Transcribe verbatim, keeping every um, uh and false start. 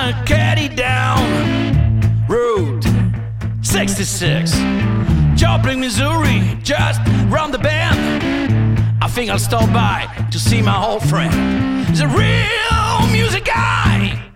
gonna carry down Route sixty-six, Joplin, Missouri, just round the bend. I think I'll stop by to see my old friend. He's a real music guy.